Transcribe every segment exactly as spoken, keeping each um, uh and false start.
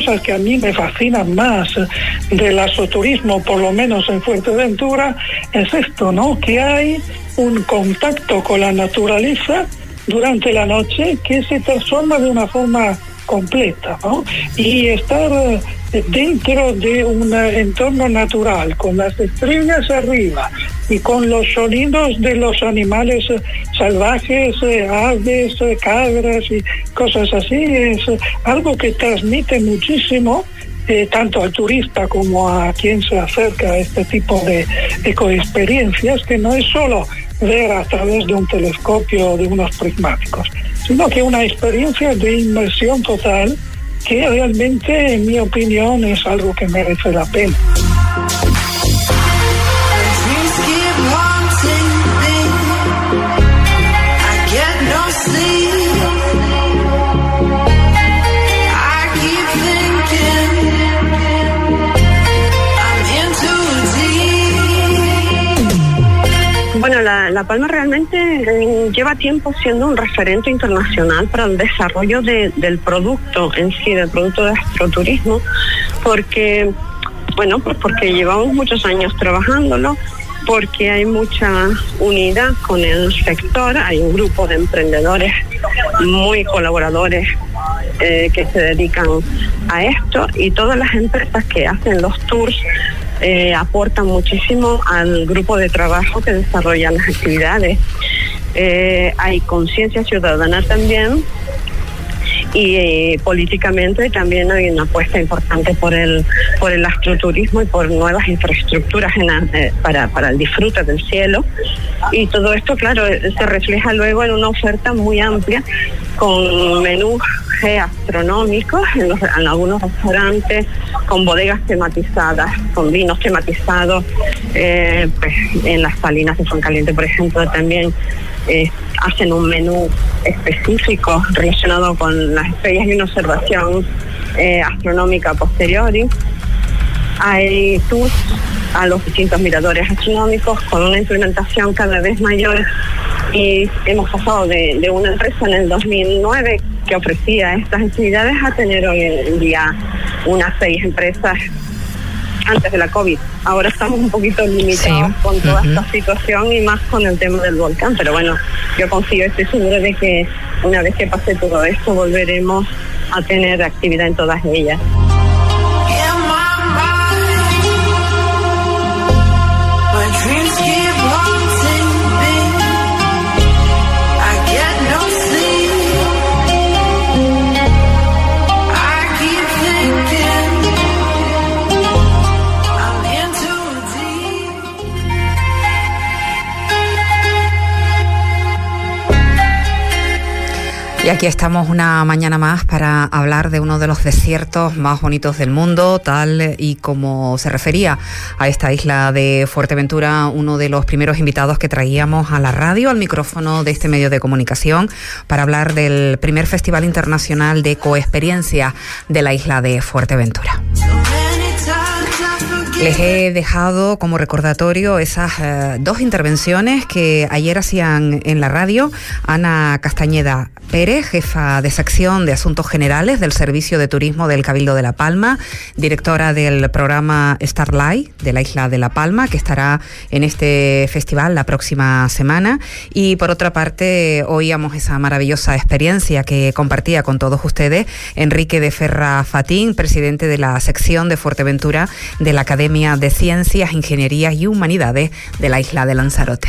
cosas que a mí me fascinan más del asoturismo, por lo menos en Fuerteventura, es esto, ¿no? Que hay un contacto con la naturaleza durante la noche que se transforma de una forma completa, ¿no? Y estar dentro de un entorno natural, con las estrellas arriba y con los sonidos de los animales salvajes, aves, cabras y cosas así, es algo que transmite muchísimo, eh, tanto al turista como a quien se acerca a este tipo de ecoexperiencias, que no es solo ver a través de un telescopio o de unos prismáticos, sino que una experiencia de inmersión total que realmente, en mi opinión, es algo que merece la pena. Bueno, la, la Palma realmente eh, lleva tiempo siendo un referente internacional para el desarrollo de, del producto en sí, del producto de astroturismo, porque, bueno, pues porque llevamos muchos años trabajándolo, porque hay mucha unidad con el sector, hay un grupo de emprendedores muy colaboradores eh, que se dedican a esto, y todas las empresas que hacen los tours Eh, aportan muchísimo al grupo de trabajo que desarrolla las actividades. Eh, hay conciencia ciudadana también, y eh, políticamente también hay una apuesta importante por el por el astroturismo y por nuevas infraestructuras en la, eh, para, para el disfrute del cielo, y todo esto, claro, se refleja luego en una oferta muy amplia con menús gastronómicos en, los, en algunos restaurantes, con bodegas tematizadas, con vinos tematizados, eh, pues en las Salinas de Fuencaliente, por ejemplo, también eh, hacen un menú específico relacionado con las estrellas y una observación eh, astronómica a posteriori. Hay tours a los distintos miradores astronómicos con una implementación cada vez mayor, y hemos pasado de, de una empresa en el dos mil nueve que ofrecía estas actividades a tener hoy en día unas seis empresas antes de la COVID. Ahora estamos un poquito limitados sí. con toda uh-huh. esta situación, y más con el tema del volcán, pero bueno, yo confío, estoy segura de que una vez que pase todo esto volveremos a tener actividad en todas ellas. Y aquí estamos una mañana más para hablar de uno de los desiertos más bonitos del mundo, tal y como se refería a esta isla de Fuerteventura, uno de los primeros invitados que traíamos a la radio, al micrófono de este medio de comunicación, para hablar del primer Festival Internacional de Ecoexperiencia de la isla de Fuerteventura. Les he dejado como recordatorio esas eh, dos intervenciones que ayer hacían en la radio Ana Castañeda Pérez, jefa de sección de Asuntos Generales del Servicio de Turismo del Cabildo de La Palma, directora del programa Starlight de la isla de La Palma, que estará en este festival la próxima semana. Y por otra parte, oíamos esa maravillosa experiencia que compartía con todos ustedes Enrique de Ferra Fatín, presidente de la sección de Fuerteventura de la Academia de Ciencias, Ingenierías y Humanidades de la isla de Lanzarote.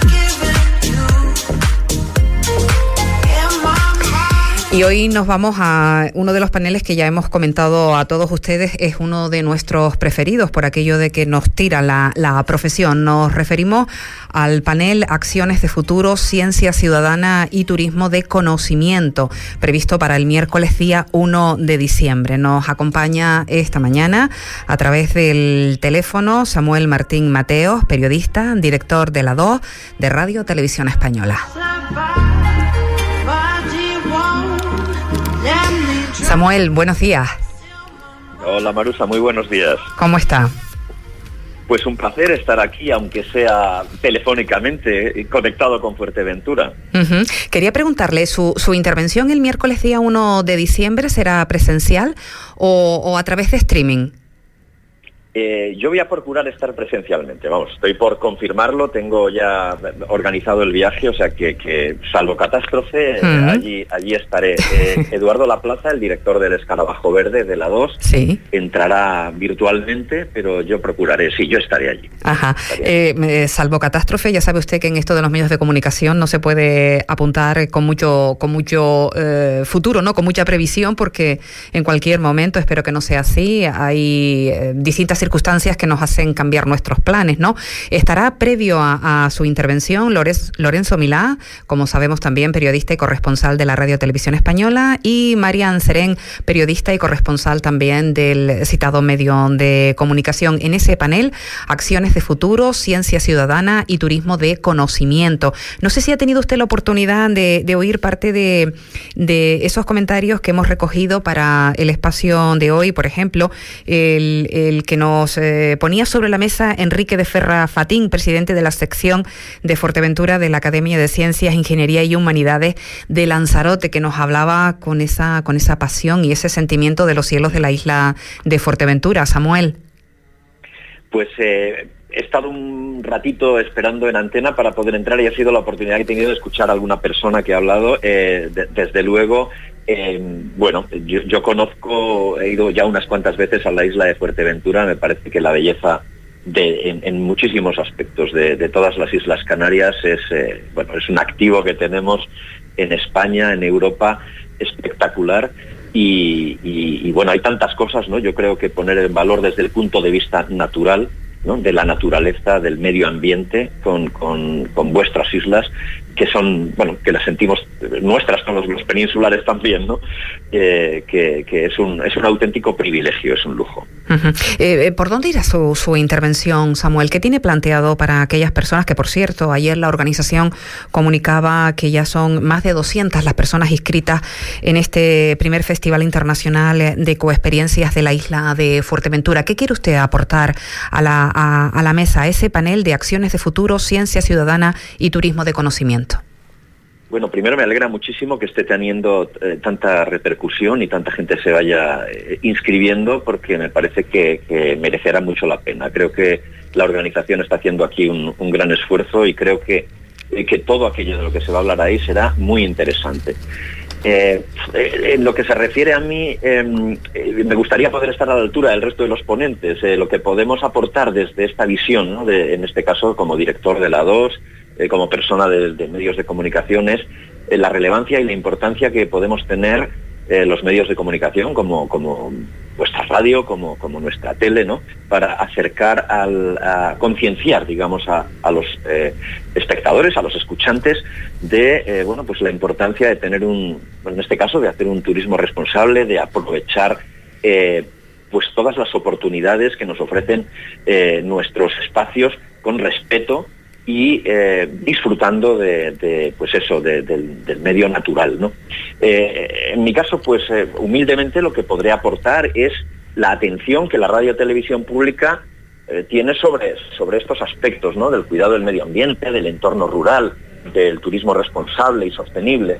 Y hoy nos vamos a uno de los paneles que ya hemos comentado a todos ustedes, es uno de nuestros preferidos por aquello de que nos tira la, la profesión. Nos referimos al panel Acciones de Futuro, Ciencia Ciudadana y Turismo de Conocimiento, previsto para el miércoles día uno de diciembre. Nos acompaña esta mañana a través del teléfono Samuel Martín Mateos, periodista, director de la dos de Radio Televisión Española. Samuel, buenos días. Hola Marusa, muy buenos días. ¿Cómo está? Pues un placer estar aquí, aunque sea telefónicamente, conectado con Fuerteventura. Uh-huh. Quería preguntarle, ¿su, su intervención el miércoles día uno de diciembre será presencial o, o a través de streaming? Eh, yo voy a procurar estar presencialmente, vamos, estoy por confirmarlo, tengo ya organizado el viaje, o sea que, que salvo catástrofe, uh-huh. eh, allí, allí estaré. Eh, Eduardo Laplaza, el director del Escarabajo Verde de la dos, sí. entrará virtualmente, pero yo procuraré, sí, yo estaré allí. Ajá. Estaré allí. Eh, salvo catástrofe, ya sabe usted que en esto de los medios de comunicación no se puede apuntar con mucho, con mucho eh, futuro, ¿no? Con mucha previsión, porque en cualquier momento, espero que no sea así, hay eh, distintas circunstancias que nos hacen cambiar nuestros planes, ¿no? Estará previo a, a su intervención Lorenzo, Lorenzo Milá, como sabemos también periodista y corresponsal de la Radio Televisión Española, y Marian Serén, periodista y corresponsal también del citado medio de comunicación. En ese panel, Acciones de Futuro, Ciencia Ciudadana y Turismo de Conocimiento. No sé si ha tenido usted la oportunidad de, de oír parte de, de esos comentarios que hemos recogido para el espacio de hoy, por ejemplo, el, el que nos Nos eh, ponía sobre la mesa Enrique de Ferra Fatín, presidente de la sección de Fuerteventura de la Academia de Ciencias, Ingeniería y Humanidades de Lanzarote, que nos hablaba con esa, con esa pasión y ese sentimiento de los cielos de la isla de Fuerteventura. Samuel. Pues eh, he estado un ratito esperando en antena para poder entrar y ha sido la oportunidad que he tenido de escuchar a alguna persona que ha hablado. Eh, de, desde luego, Eh, bueno, yo, yo conozco, he ido ya unas cuantas veces a la isla de Fuerteventura, me parece que la belleza de, en, en muchísimos aspectos de, de todas las Islas Canarias es, eh, bueno, es un activo que tenemos en España, en Europa, espectacular. Y, y, y bueno, hay tantas cosas, ¿no? Yo creo que poner en valor desde el punto de vista natural, ¿no? De la naturaleza, del medio ambiente, con, con, con vuestras islas, que son, bueno, que las sentimos nuestras con los, los peninsulares también, ¿no? Eh, que, que es un es un auténtico privilegio, es un lujo. Uh-huh. Eh, ¿Por dónde irá su, su intervención, Samuel? ¿Qué tiene planteado para aquellas personas que, por cierto, ayer la organización comunicaba que ya son más de doscientas las personas inscritas en este primer Festival Internacional de Coexperiencias de la isla de Fuerteventura? ¿Qué quiere usted aportar a la, a, a la mesa, a ese panel de Acciones de Futuro, Ciencia Ciudadana y Turismo de Conocimiento? Bueno, primero me alegra muchísimo que esté teniendo eh, tanta repercusión y tanta gente se vaya eh, inscribiendo, porque me parece que, que merecerá mucho la pena. Creo que la organización está haciendo aquí un, un gran esfuerzo y creo que, eh, que todo aquello de lo que se va a hablar ahí será muy interesante. Eh, en lo que se refiere a mí, eh, me gustaría poder estar a la altura del resto de los ponentes. Eh, lo que podemos aportar desde esta visión, ¿no? De, en este caso como director de la dos, eh, como persona de, de medios de comunicación, es eh, la relevancia y la importancia que podemos tener eh, los medios de comunicación, como, como vuestra radio, como, como nuestra tele, ¿no? Para acercar, al, a concienciar, digamos, a, a los eh, espectadores, a los escuchantes, de eh, bueno, pues la importancia de tener un, en este caso, de hacer un turismo responsable, de aprovechar eh, pues todas las oportunidades que nos ofrecen eh, nuestros espacios con respeto y eh, disfrutando de, de pues eso, de, de, del medio natural, ¿no? Eh, en mi caso, pues eh, humildemente lo que podré aportar es la atención que la radio televisión pública eh, tiene sobre, sobre estos aspectos, ¿no? Del cuidado del medio ambiente, del entorno rural, del turismo responsable y sostenible.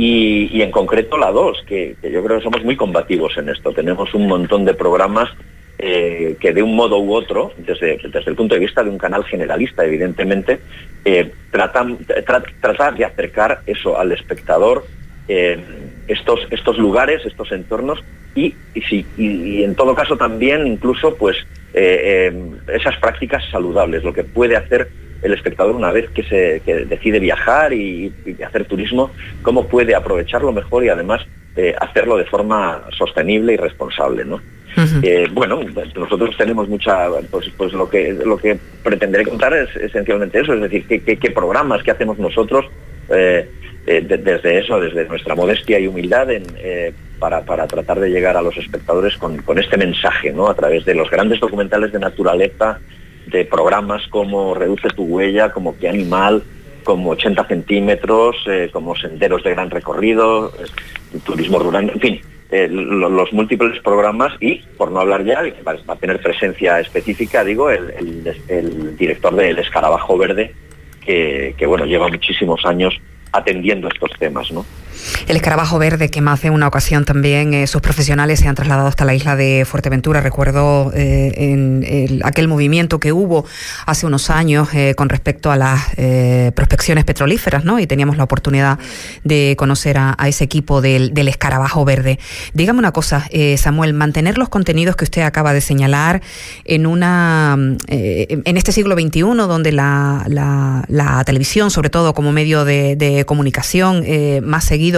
Y, y en concreto la dos, que, que yo creo que somos muy combativos en esto. Tenemos un montón de programas Eh, que de un modo u otro, desde, desde el punto de vista de un canal generalista, evidentemente, eh, tratan, tra, tratar de acercar eso al espectador, eh, estos, estos lugares, estos entornos, y, y, si, y, y en todo caso también incluso pues eh, eh, esas prácticas saludables, lo que puede hacer el espectador una vez que se que decide viajar y, y hacer turismo, cómo puede aprovecharlo mejor y además eh, hacerlo de forma sostenible y responsable, ¿no? Uh-huh. Eh, bueno, nosotros tenemos mucha, pues, pues lo que lo que pretenderé contar es esencialmente eso, es decir, qué, qué, qué programas que hacemos nosotros eh, eh, de, desde eso, desde nuestra modestia y humildad, en, eh, para, para tratar de llegar a los espectadores con, con este mensaje, ¿no? A través de los grandes documentales de naturaleza, de programas como Reduce tu huella, como Qué animal, como ochenta centímetros, eh, como Senderos de gran recorrido, eh, turismo rural, en fin. eh, lo, los múltiples programas y, por no hablar ya, va a tener presencia específica, digo, el, el, el director del Escarabajo Verde, que, que bueno, lleva muchísimos años atendiendo estos temas, ¿no? El Escarabajo Verde, que más de una ocasión también eh, sus profesionales se han trasladado hasta la isla de Fuerteventura. Recuerdo eh, en el, aquel movimiento que hubo hace unos años eh, con respecto a las eh, prospecciones petrolíferas, ¿no? Y teníamos la oportunidad de conocer a, a ese equipo del, del Escarabajo Verde. Dígame una cosa, eh, Samuel, mantener los contenidos que usted acaba de señalar en una eh, en este siglo veintiuno, donde la, la, la televisión, sobre todo como medio de, de comunicación eh, más seguido,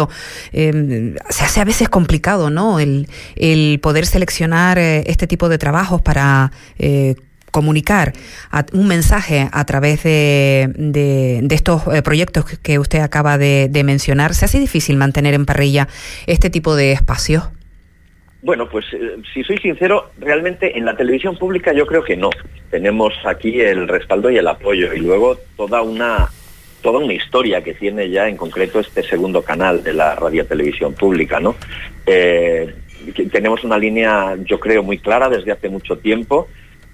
Eh, se hace a veces complicado, ¿no? El, el poder seleccionar eh, este tipo de trabajos para eh, comunicar a, un mensaje a través de, de, de estos eh, proyectos que, que usted acaba de, de mencionar. ¿Se hace difícil mantener en parrilla este tipo de espacios? Bueno, pues eh, si soy sincero, realmente en la televisión pública yo creo que no. Tenemos aquí el respaldo y el apoyo, y luego toda una toda una historia que tiene ya en concreto este segundo canal de la radiotelevisión pública, ¿no? Eh, tenemos una línea, yo creo, muy clara desde hace mucho tiempo,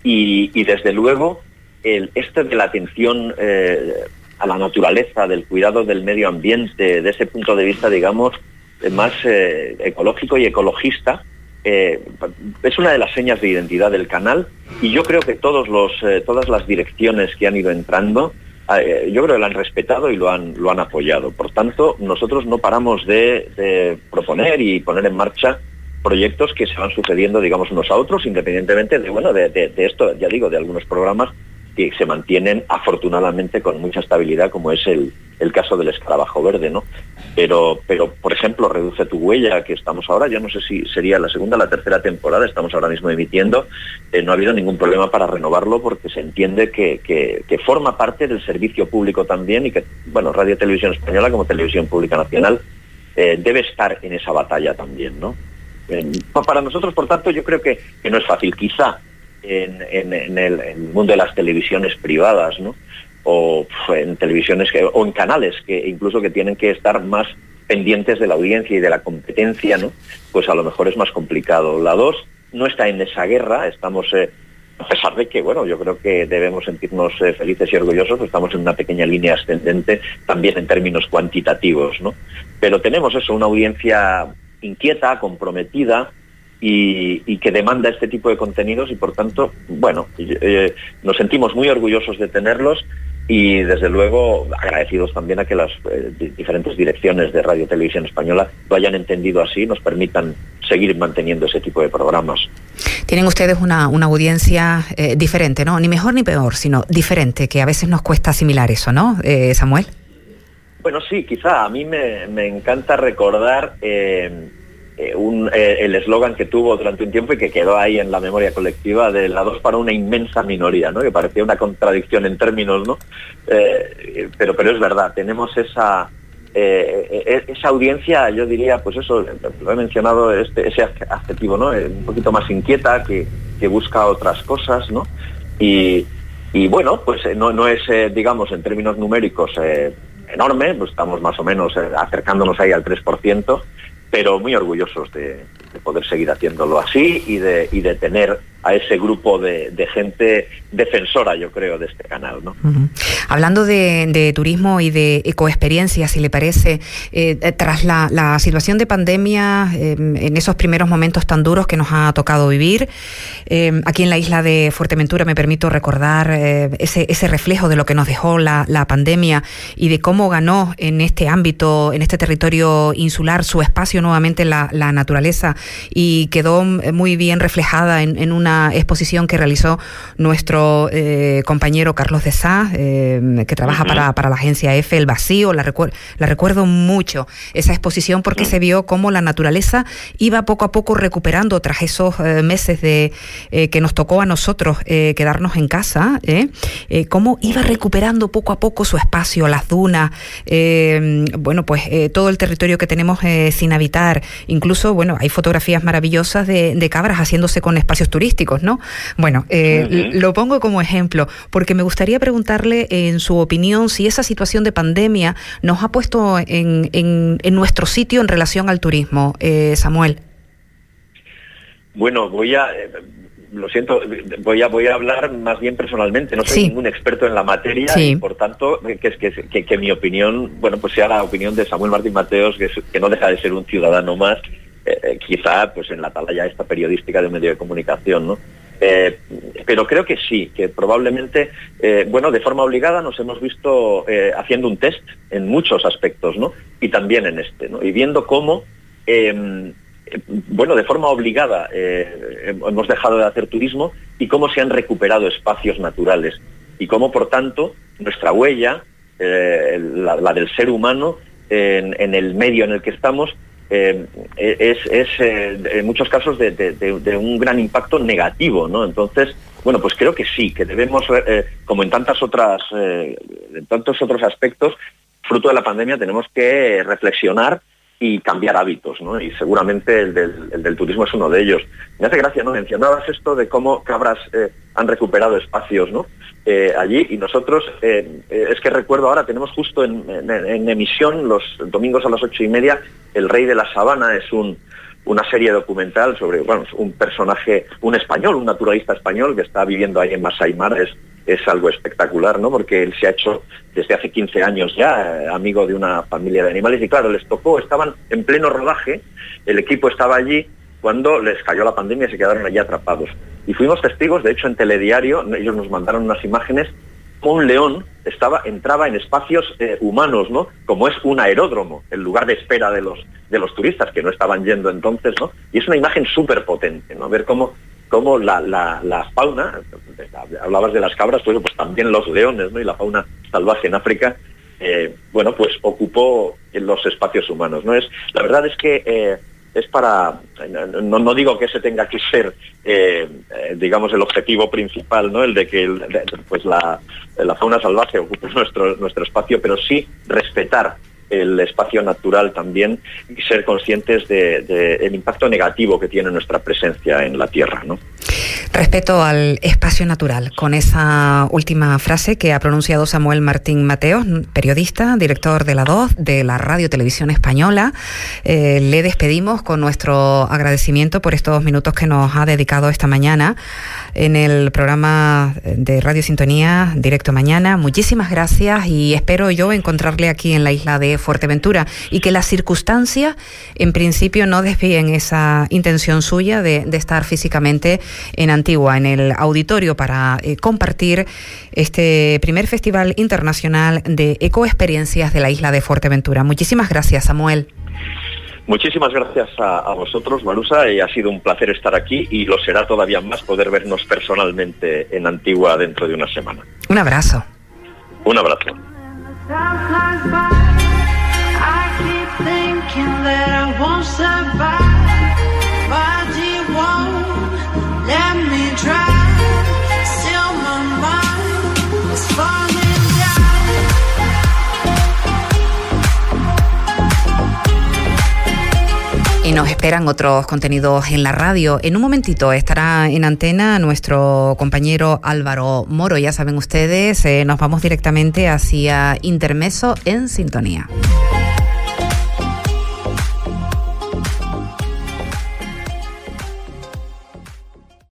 y, y desde luego el, este de la atención eh, a la naturaleza, del cuidado del medio ambiente, de ese punto de vista, digamos, más eh, ecológico y ecologista, eh, es una de las señas de identidad del canal, y yo creo que todos los, eh, todas las direcciones que han ido entrando, yo creo que lo han respetado y lo han, lo han apoyado. Por tanto, nosotros no paramos de, de proponer y poner en marcha proyectos que se van sucediendo, digamos, unos a otros, independientemente de, bueno, de, de, de esto, ya digo, de algunos programas que se mantienen afortunadamente con mucha estabilidad, como es el, el caso del Escarabajo Verde, ¿no? Pero, pero, por ejemplo, Reduce tu huella, que estamos ahora, yo no sé si sería la segunda o la tercera temporada, estamos ahora mismo emitiendo, eh, no ha habido ningún problema para renovarlo, porque se entiende que, que, que forma parte del servicio público también, y que, bueno, Radio Televisión Española como Televisión Pública Nacional eh, debe estar en esa batalla también, ¿no? Eh, para nosotros, por tanto, yo creo que, que no es fácil. Quizá en, en, en, el, en el mundo de las televisiones privadas, ¿no? O en televisiones que, o en canales que incluso que tienen que estar más pendientes de la audiencia y de la competencia, ¿no? Pues a lo mejor es más complicado. La dos no está en esa guerra, estamos, eh, a pesar de que, bueno, yo creo que debemos sentirnos eh, felices y orgullosos, estamos en una pequeña línea ascendente también en términos cuantitativos, ¿no? Pero tenemos eso, una audiencia inquieta, comprometida, Y, y que demanda este tipo de contenidos, y por tanto, bueno, eh, nos sentimos muy orgullosos de tenerlos, y desde luego agradecidos también a que las eh, diferentes direcciones de Radio Televisión Española lo hayan entendido así, nos permitan seguir manteniendo ese tipo de programas. Tienen ustedes una, una audiencia eh, diferente, ¿no? Ni mejor ni peor, sino diferente, que a veces nos cuesta asimilar eso, ¿no, eh, Samuel? Bueno, sí, quizá a mí me, me encanta recordar eh, Eh, un, eh, el eslogan que tuvo durante un tiempo y que quedó ahí en la memoria colectiva, de la dos para una inmensa minoría, ¿no? Que parecía una contradicción en términos, ¿no? Eh, pero, pero es verdad, tenemos esa eh, esa audiencia, yo diría, pues eso, lo he mencionado, este, ese adjetivo, ¿no? Un poquito más inquieta, que, que busca otras cosas, ¿no? Y, y bueno, pues no, no es, eh, digamos, en términos numéricos eh, enorme, pues estamos más o menos eh, acercándonos ahí al tres por ciento, pero muy orgullosos de, de poder seguir haciéndolo así, y de, y de tener a ese grupo de, de gente defensora, yo creo, de este canal, ¿no? Uh-huh. Hablando de, de turismo y de ecoexperiencia, si le parece, eh, tras la, la situación de pandemia, eh, en esos primeros momentos tan duros que nos ha tocado vivir, eh, aquí en la isla de Fuerteventura me permito recordar eh, ese, ese reflejo de lo que nos dejó la, la pandemia, y de cómo ganó en este ámbito, en este territorio insular, su espacio nuevamente la, la naturaleza, y quedó muy bien reflejada en, en una exposición que realizó nuestro eh, compañero Carlos de Sá, eh, que trabaja uh-huh. para, para la agencia EFE, El Vacío. La, recu- la recuerdo mucho, esa exposición, porque uh-huh. se vio cómo la naturaleza iba poco a poco recuperando tras esos eh, meses de eh, que nos tocó a nosotros eh, quedarnos en casa, eh, eh, cómo iba recuperando poco a poco su espacio, las dunas, eh, bueno, pues eh, todo el territorio que tenemos eh, sin habitar. Incluso, bueno, hay fotografías maravillosas de, de cabras haciéndose con espacios turísticos, ¿no? Bueno, eh, uh-huh. lo pongo como ejemplo, porque me gustaría preguntarle, en su opinión, si esa situación de pandemia nos ha puesto en, en, en nuestro sitio en relación al turismo, eh, Samuel. Bueno, voy a... Eh, lo siento, voy a voy a hablar más bien personalmente, no soy sí. ningún experto en la materia sí. y por tanto que, que, que, que mi opinión, bueno, pues sea la opinión de Samuel Martín Mateos, que, es, que no deja de ser un ciudadano más, eh, quizá pues en la atalaya esta periodística de un medio de comunicación, ¿no? Eh, pero creo que sí, que probablemente, eh, bueno, de forma obligada nos hemos visto eh, haciendo un test en muchos aspectos, ¿no? Y también en este, ¿no? Y viendo cómo... Eh, bueno, de forma obligada eh, hemos dejado de hacer turismo y cómo se han recuperado espacios naturales y cómo, por tanto, nuestra huella, eh, la, la del ser humano en, en el medio en el que estamos, eh, es, es eh, en muchos casos de, de, de, de un gran impacto negativo, ¿no? Entonces, bueno, pues creo que sí, que debemos, eh, como en tantas otras, eh, en tantos otros aspectos, fruto de la pandemia, tenemos que reflexionar y cambiar hábitos, ¿no? Y seguramente el del, el del turismo es uno de ellos. Me hace gracia, ¿no? Mencionabas esto de cómo Cabras eh, han recuperado espacios, ¿no? Eh, allí, y nosotros, eh, es que recuerdo ahora, tenemos justo en, en, en emisión los domingos a las ocho y media, El Rey de la Sabana, es un, una serie documental sobre, bueno, un personaje, un español, un naturalista español que está viviendo ahí en Masai Mara. Es, es algo espectacular, ¿no? Porque él se ha hecho desde hace quince años ya eh, amigo de una familia de animales y claro, les tocó, estaban en pleno rodaje, el equipo estaba allí cuando les cayó la pandemia y se quedaron allí atrapados. Y fuimos testigos, de hecho en Telediario, ellos nos mandaron unas imágenes, como un león estaba, entraba en espacios eh, humanos, ¿no? Como es un aeródromo, el lugar de espera de los, de los turistas que no estaban yendo entonces, ¿no? Y es una imagen súper potente, ¿no? Ver cómo cómo la, la, la fauna, hablabas de las cabras, pues, pues también los leones, ¿no? Y la fauna salvaje en África, eh, bueno, pues ocupó en los espacios humanos, ¿no? Es, la verdad es que eh, es para, no, no digo que ese tenga que ser, eh, eh, digamos, el objetivo principal, ¿no? El de que el, de, pues la, la fauna salvaje ocupe nuestro, nuestro espacio, pero sí respetar el espacio natural también y ser conscientes de, de el impacto negativo que tiene nuestra presencia en la Tierra, ¿no? Respeto al espacio natural. Con esa última frase que ha pronunciado Samuel Martín Mateos, periodista, director de la dos, de la Radio Televisión Española, eh, le despedimos con nuestro agradecimiento por estos minutos que nos ha dedicado esta mañana en el programa de Radio Sintonía Directo Mañana. Muchísimas gracias y espero yo encontrarle aquí en la isla de Fuerteventura y que las circunstancias en principio no desvíen esa intención suya de, de estar físicamente en Antigua, en el auditorio, para eh, compartir este primer Festival Internacional de Ecoexperiencias de la isla de Fuerteventura. Muchísimas gracias, Samuel. Muchísimas gracias a, a vosotros, Marusa, y ha sido un placer estar aquí y lo será todavía más poder vernos personalmente en Antigua dentro de una semana. Un abrazo. Un abrazo. Y nos esperan otros contenidos en la radio. En un momentito estará en antena nuestro compañero Álvaro Moro. Ya saben ustedes, eh, nos vamos directamente hacia Intermeso en Sintonía.